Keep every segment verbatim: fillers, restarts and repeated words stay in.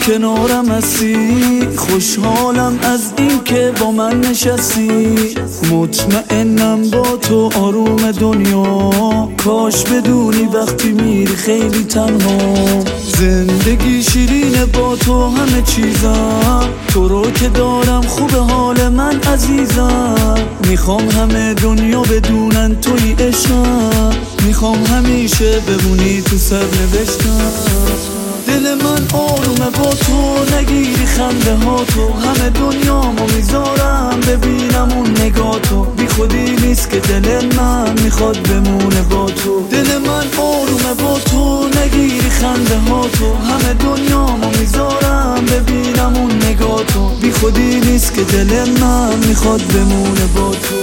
کنارم هستی، خوشحالم از این که با من نشستی. مطمئنم با تو آروم دنیا، کاش بدونی وقتی میری خیلی تنها. زندگی شیرینه با تو همه چیزم، تو رو که دارم خوب حال من عزیزم. میخوام همه دنیا بدونن توی عشقم، میخوام همیشه بمونی تو سر نوشتم. دل من آرومه با تو، نگیری خنده ها تو، همه دنیامو میذارم ببینم اون نگاه تو. بی خودی نیست که دل من میخواد بمونه با تو. دل من آرومه با تو، نگیری خنده ها تو، همه دنیامو میذارم ببینم اون نگاه تو. بی خودی نیست که دل من میخواد بمونه با تو.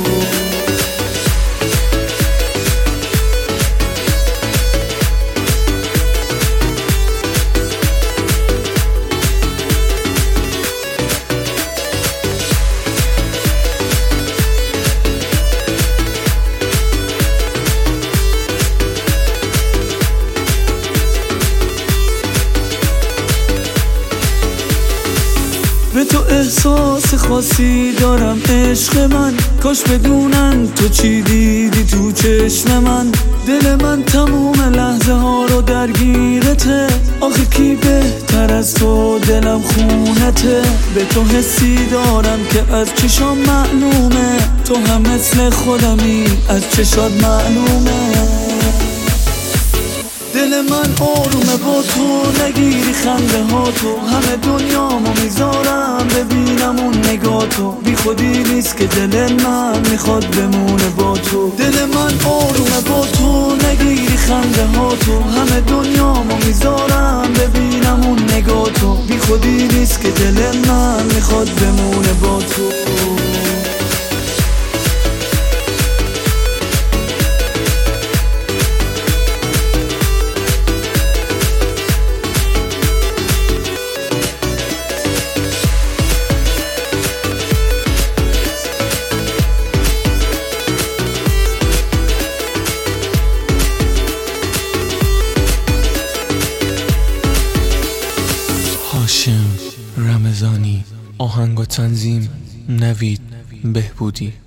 به تو احساس خاصی دارم عشق من، کاش بدونن تو چی دیدی تو چشم من. دل من تموم لحظه ها رو درگیرته، آخه کی بهتر از تو دلم خونته. به تو حسی دارم که از چشام معلومه، تو هم مثل خودمی از چشات معلومه. دل من آرومه با تو، نگیری خنده ها تو، همه دنیامو میذارم ببینم اون نگاه تو. بی خودی نیست که دل من میخواد بمونه با تو. دل من آرومه با تو، نگیری خنده ها تو، همه دنیامو میذارم ببینم اون نگاه تو. بی خودی نیست که دل من میخواد بمونه با تو. هاشم رمضانی، آهنگ و تنظیم نوید بهبودی.